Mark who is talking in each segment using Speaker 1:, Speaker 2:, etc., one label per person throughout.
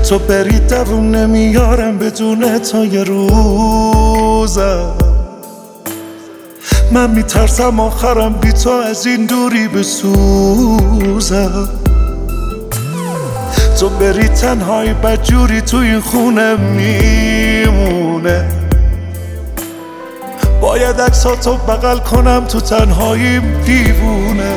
Speaker 1: تو بری دووم نمیارم بدون تو یه روزم. من میترسم آخرم بی تو از این دوری بسوزم. تو بری تنهایی بدجوری تو این خونه میمونه. باید عکساتو بغل کنم تو تنهاییم دیوونه.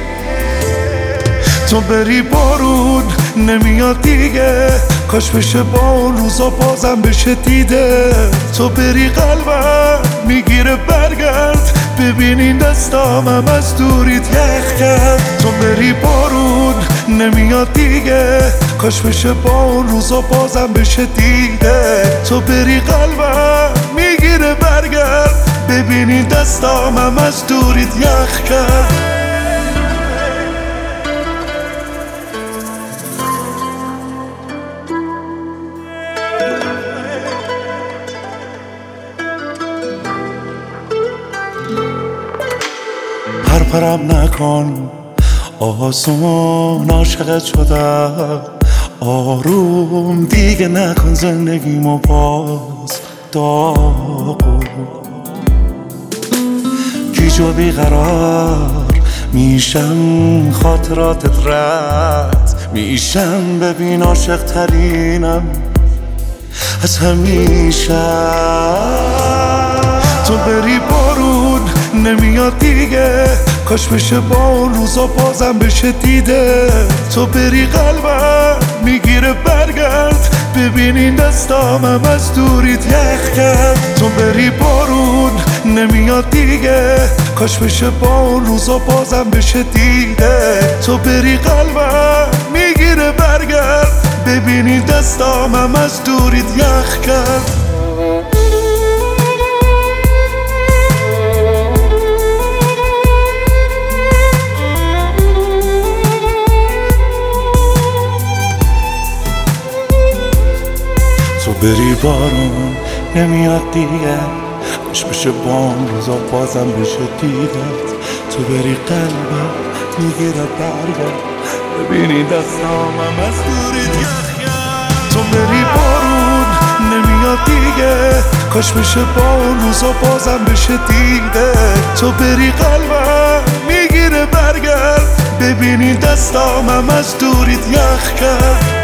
Speaker 1: تو بری بارون نمیاد دیگه، کاش بشه با اون روزا بازم بشه دیده. تو بری قلبم میگیره برگرد، ببین این دستامم از دوریت یخ کرد. تو بری بارون نمیاد دیگه، کاش بشه با اون روزا بازم بشه دیده. تو بری قلبم میگیره برگرد، ببین این دستامم از دوریت یخ کرد. پرپرم نکن آسون، عاشقت شدم آروم دیگه نکن زندگیمو باز داغون. گیج و بیقرار میشم خاطراتت رد میشم، ببین عاشق ترینم از همیشه. تو بری بارون نمیاد دیگه، کاش بشه با اون روزا بازم بشه دیده. تو بری قلبم میگیره برگرد، ببین این دستامم از دوریت یخ کرد. تو بری بارون نمیاد دیگه، کاش بشه با اون روزا بازم بشه دیده. تو بری قلبم میگیره برگرد، ببین این دستامم از دوریت یخ کرد. تو بری بارون نمیاد دیگه، کاش بشه با اون روزا بازم بشه دیدت. تو بری قلبم میگیره برگرد، ببینی دستامم از دوریت یخ کرد. تو بری بارون نمیاد دیگه، کاش بشه با اون روزا بازم بشه دیده. تو بری قلبم میگیره برگرد، ببینی دستامم از دوریت یخ کرد.